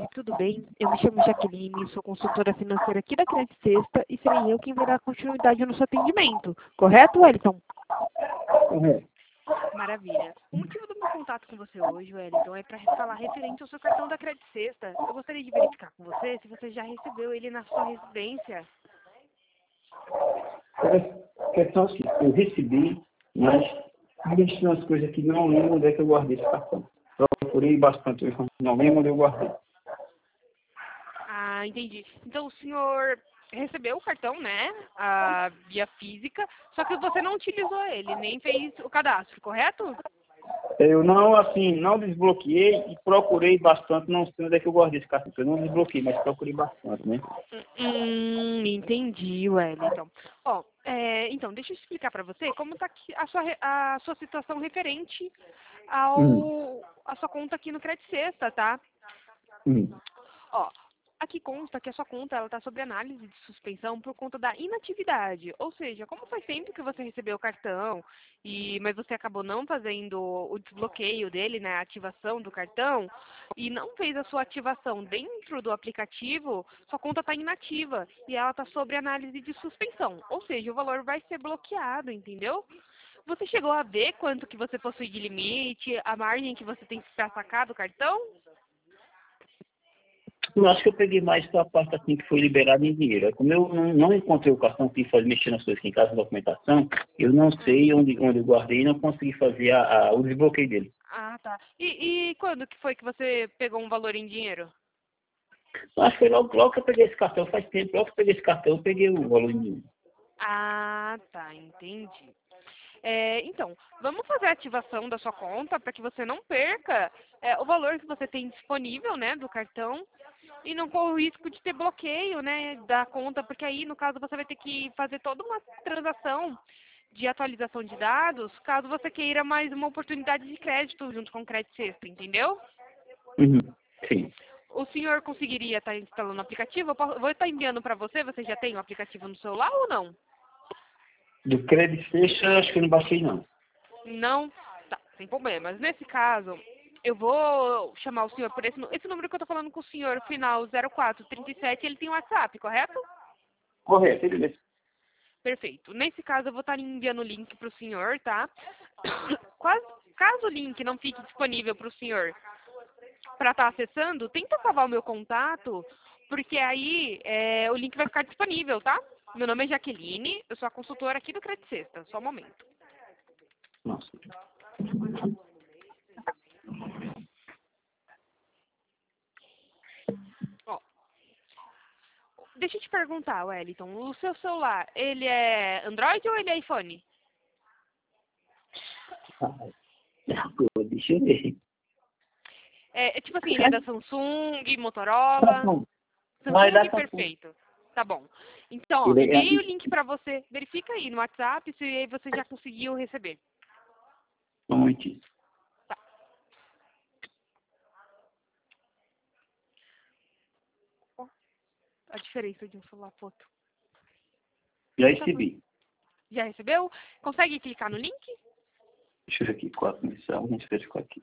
tudo bem? Eu me chamo Jaqueline, sou consultora financeira aqui da Credit Sexta e serei eu quem vai dar continuidade no seu atendimento. Correto, Wellington? Correto. Maravilha. O motivo do meu contato com você hoje, Wellington, é para falar referente ao seu cartão da Credit Sexta. Eu gostaria de verificar com você se você já recebeu ele na sua residência. A questão é assim, eu recebi, mas existem umas coisas que não lembro onde é que eu guardei esse cartão. Procurei bastante, eu não lembro onde eu guardei. Ah, entendi. Então o senhor recebeu o cartão, né? Via física, só que você não utilizou ele, nem fez o cadastro, correto? Eu não, assim, não desbloqueei e procurei bastante, não sei onde é que eu guardei esse cartão. Eu não desbloqueei, mas procurei bastante, né? Entendi, Wellington. Ó, então, deixa eu explicar para você como está a sua situação referente à sua conta aqui no Credit Sexta, tá? Ó, aqui consta que a sua conta ela está sob análise de suspensão por conta da inatividade. Ou seja, como faz tempo que você recebeu o cartão, mas você acabou não fazendo o desbloqueio dele, né, a ativação do cartão, e não fez a sua ativação dentro do aplicativo, sua conta está inativa e ela está sob análise de suspensão. Ou seja, o valor vai ser bloqueado, entendeu? Você chegou a ver quanto que você possui de limite, a margem que você tem para sacar do cartão? Eu acho que eu peguei mais para a parte assim que foi liberada em dinheiro. Como eu não encontrei o cartão que foi mexer nas coisas aqui em casa, na documentação, eu não sei onde eu guardei e não consegui fazer o desbloqueio dele. Ah, tá. E quando que foi que você pegou um valor em dinheiro? Eu acho que foi logo que eu peguei esse cartão, faz tempo, logo que eu peguei esse cartão, eu peguei o valor em dinheiro. Ah, tá, entendi. Então, vamos fazer a ativação da sua conta para que você não perca o valor que você tem disponível, né, do cartão e não corra o risco de ter bloqueio, né, da conta, porque aí, no caso, você vai ter que fazer toda uma transação de atualização de dados, caso você queira mais uma oportunidade de crédito junto com o Credit Sexta, entendeu? Sim. O senhor conseguiria estar instalando o aplicativo? Vou estar enviando para você, você já tem o aplicativo no celular ou não? Do Credit Sexta, acho que eu não baixei, não. Não? Tá, sem problemas. Nesse caso, eu vou chamar o senhor por esse número que eu tô falando com o senhor, final 0437, ele tem WhatsApp, correto? Correto, ele mesmo. Perfeito. Nesse caso, eu vou estar enviando o link para o senhor, tá? Caso o link não fique disponível para o senhor para estar acessando, tenta salvar o meu contato, porque aí o link vai ficar disponível, tá? Meu nome é Jaqueline, eu sou a consultora aqui do Credit Sexta. Só um momento. Nossa. Ó, deixa eu te perguntar, Wellington, o seu celular, ele é Android ou ele é iPhone? Deixa eu ver. Tipo assim, ele é da Samsung, Motorola? Vai dar Samsung, perfeito. Tá bom. Então, ó, Ele é... enviei o link pra você. Verifica aí no WhatsApp se você já conseguiu receber. Um momentinho. Tá. Ó, a diferença de um celular pro outro. Já recebi. Já recebeu? Consegue clicar no link? Deixa eu ver aqui, 4 missão, a gente verificou aqui.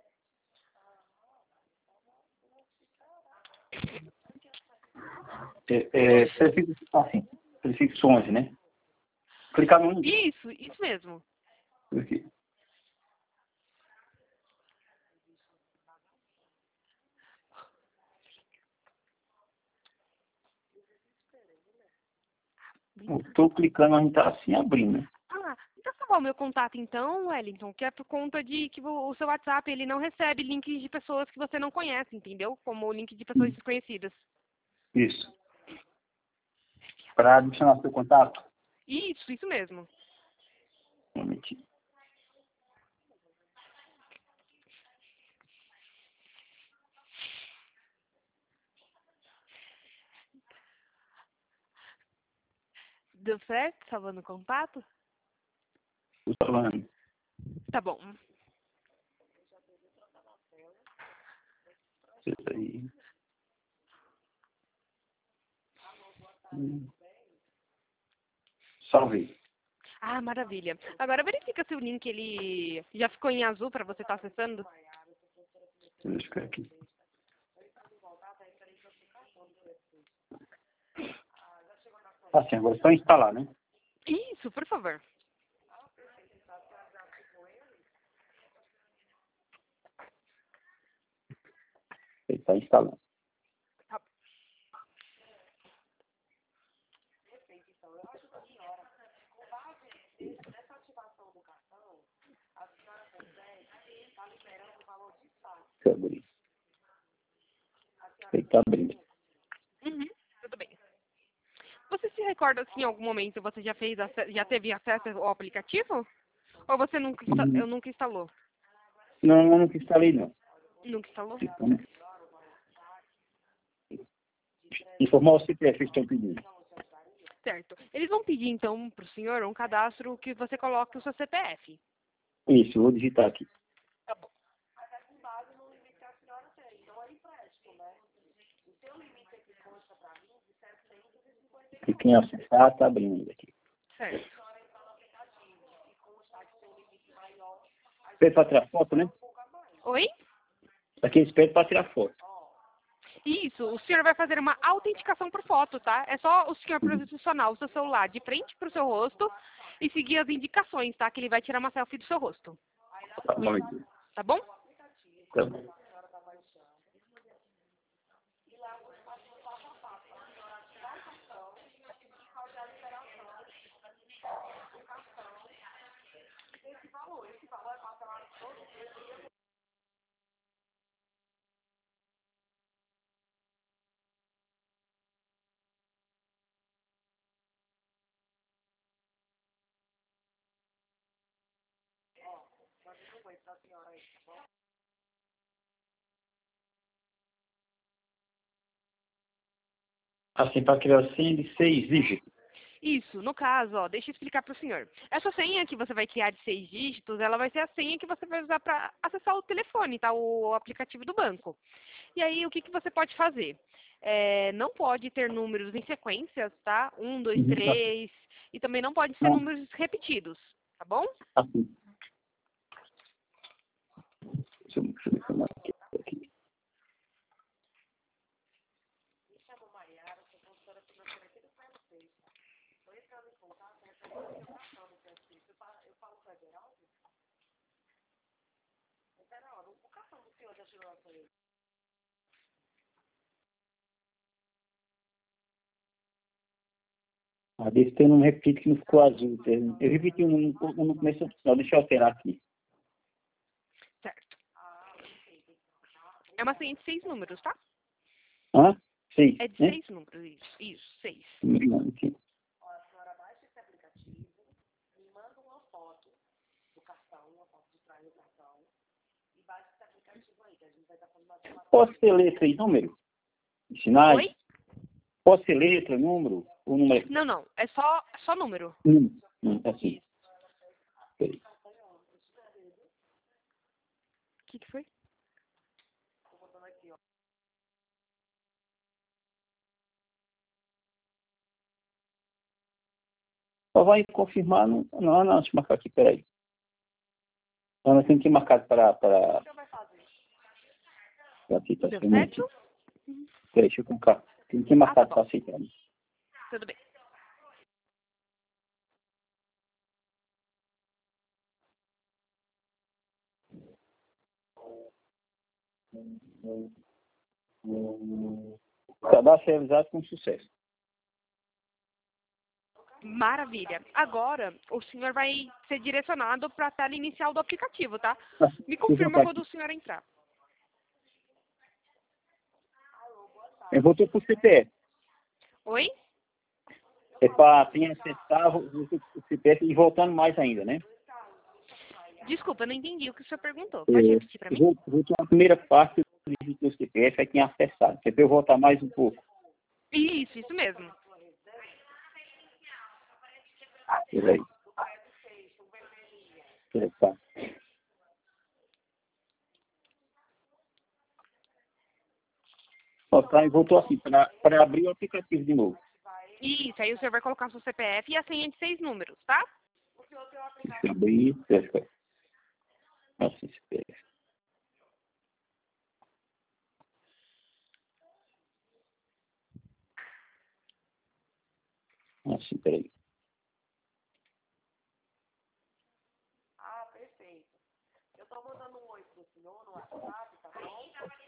Prefixo, assim, prefixo 11, né? Clicar no 1. Isso mesmo. Aqui. Eu tô clicando, a gente tá assim abrindo. Ah, então salvar o meu contato então, Wellington, que é por conta de que o seu WhatsApp ele não recebe links de pessoas que você não conhece, entendeu? Como o link de pessoas desconhecidas. Isso. Para adicionar seu contato? Isso mesmo. Um momentinho. Deu certo? Salvando o contato? Tô falando. Tá bom. Isso aí. Salvei. Ah, maravilha. Agora verifica se o link ele já ficou em azul para você estar acessando. Deixa eu ficar aqui. Assim, agora é só instalar, né? Isso, por favor. Ele está instalando. Tá. Deixa eu abrir. Ele está abrindo. Uhum, tudo bem. Você se recorda se em algum momento você já teve acesso ao aplicativo? Ou você nunca instalou? Não, eu nunca instalei, não. Nunca instalou? Então, informar o CPF que estão pedindo. Certo. Eles vão pedir, então, para o senhor um cadastro que você coloque o seu CPF. Isso, eu vou digitar aqui. Tá bom. E quem acessar, está abrindo ainda aqui. Certo. Espelho para tirar foto, né? Oi? Aqui é espelho para tirar foto. Isso, o senhor vai fazer uma autenticação por foto, tá? É só o senhor posicionar o seu celular de frente para o seu rosto e seguir as indicações, tá? Que ele vai tirar uma selfie do seu rosto. Tá bom, então. Tá bom? Tá bom. Assim, para criar a senha de 6 dígitos. Isso, no caso, ó, deixa eu explicar para o senhor. Essa senha que você vai criar de 6 dígitos, ela vai ser a senha que você vai usar para acessar o telefone, tá? O aplicativo do banco. E aí, o que, que você pode fazer? Não pode ter números em sequências, tá? 1, 2, 3. E também não pode ser números repetidos, tá bom? Assim. Deixa eu informar aqui. Ah, desse tem um repito que não ficou azul. Eu repeti um no começo do final. Deixa eu alterar aqui. Certo. É uma senha de 6 números, tá? Hã? 6, É de né? 6 números, isso, 6. Aqui. Pode ser letra e número? Sinais? Oi? Pode ser letra, número? Ou número? Não, não. É só número. Assim. Peraí. O que, que foi? Só vai confirmar. Não, deixa eu marcar aqui, peraí. Então, nós temos que marcar para aqui, para Deu experimentar. certo? Peraí, deixa eu colocar. Tem que marcar tá para bom. aceitar. Tudo bem. O cadastro é realizado com sucesso. Maravilha. Agora, o senhor vai ser direcionado para a tela inicial do aplicativo, tá? Me confirma quando o senhor entrar. Eu voltou para o CPF. Oi? É para quem acessar o CPF e voltando mais ainda, né? Desculpa, eu não entendi o que o senhor perguntou. Pode repetir para mim? Voltou a primeira parte do CPF, é quem acessar. Você vai voltar mais um pouco. Isso mesmo. Peraí. Tá. Ó, tá, e voltou assim, para abrir o aplicativo de novo. Isso, aí o senhor vai colocar seu CPF e a senha de 6 números, tá? Deixa eu abrir. Assim, CPF. assim, peraí. Ah, perfeito. Eu tô mandando um oi pro senhor no WhatsApp, tá bom?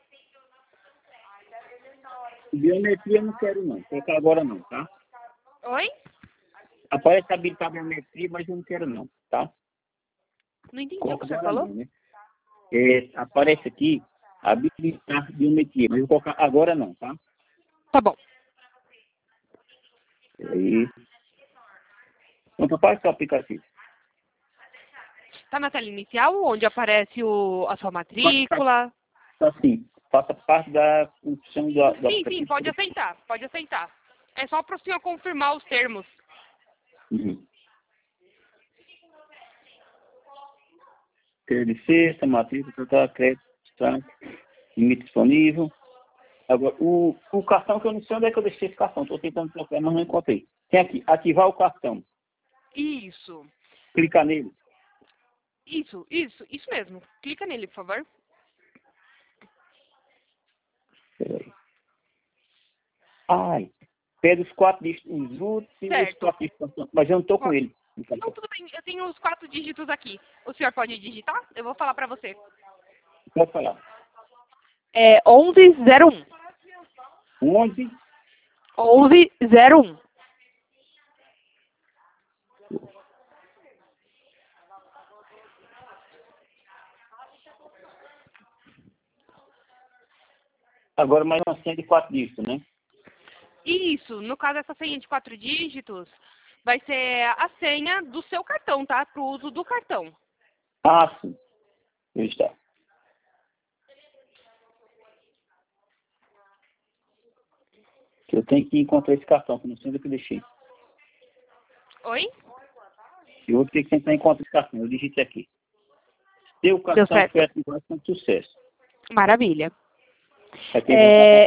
Biometria eu não quero não, colocar agora não, tá? Oi? Aparece habilitar a biometria, mas eu não quero não, tá? Não entendi o Coloca que o senhor agora falou. não, né? Aparece aqui habilitar biometria, mas eu vou colocar agora não, tá? Tá bom. Aí. Então, aparece o aplicativo. Tá na tela inicial, onde aparece a sua matrícula. Tá assim, faça parte da função do Sim, aplicativo. pode aceitar, pode aceitar. É só para o senhor confirmar os termos. Uhum. De sexta, matrícula, total, crédito, tá? Limite disponível. Agora, o cartão que eu não sei onde é que eu deixei esse cartão. Estou tentando procurar, mas não encontrei. Tem aqui, ativar o cartão. Isso. Clicar nele. Isso mesmo. Clica nele, por favor. Peraí. Ai, pede os 4 dígitos, os últimos e os Certo. 4 dígitos, mas eu não estou com ele. Não, tudo bem. Eu tenho os 4 dígitos aqui. O senhor pode digitar? Eu vou falar para você. Pode falar. É 1101. 11, 1101. agora mais uma senha de 4 dígitos, né? Isso. No caso, essa senha de 4 dígitos vai ser a senha do seu cartão, tá? Pro uso do cartão. Ah, sim. Está. Eu tenho que encontrar esse cartão, que não sei onde é que eu deixei. Oi? Eu vou ter que tentar encontrar esse cartão. Eu digite aqui. Seu Deu cartão certo. foi ativado com sucesso. Maravilha. Aqui vai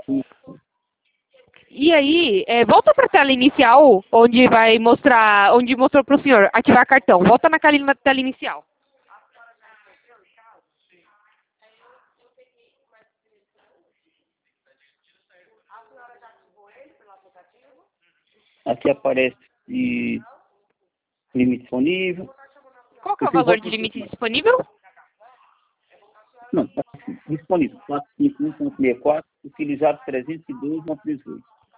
E aí, volta para a tela inicial, onde vai mostrar, onde mostrou para o senhor ativar cartão. Volta na tela inicial. aqui aparece limite disponível. Qual que é o valor de limite disponível? Não, tá assim, disponível. 451.64, utilizado 312.18.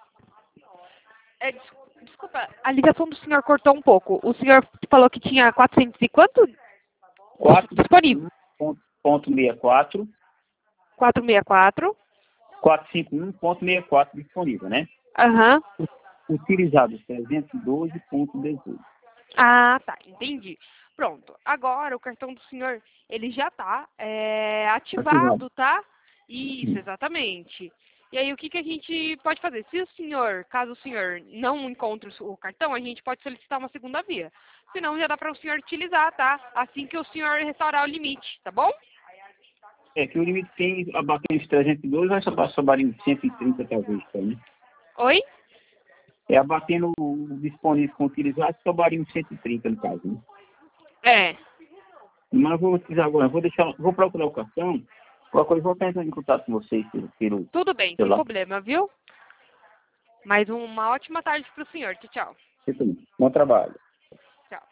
Desculpa, a ligação do senhor cortou um pouco. O senhor falou que tinha 400 e quanto? 4 Disponível. ponto 64, 464. 451.64 disponível, né? Aham. Utilizado 312.18. Ah, tá. Entendi. Pronto. Agora o cartão do senhor, ele já está ativado, tá? Isso, exatamente. E aí o que a gente pode fazer? Se o senhor, caso o senhor não encontre o cartão, a gente pode solicitar uma segunda via. Senão já dá para o senhor utilizar, tá? Assim que o senhor restaurar o limite, tá bom? É que o limite tem abatendo os 312, vai sobrar em 130 talvez, tá, né? Oi? Abatendo o disponível com utilizado, sobraria uns 130 no caso, né? É. Mas eu vou utilizar agora, vou procurar o cartão, qualquer coisa eu vou estar entrando em contato com vocês pelo Tudo bem, sem celular. problema, viu? Mais uma ótima tarde para o senhor. Tchau, tchau. Bom trabalho.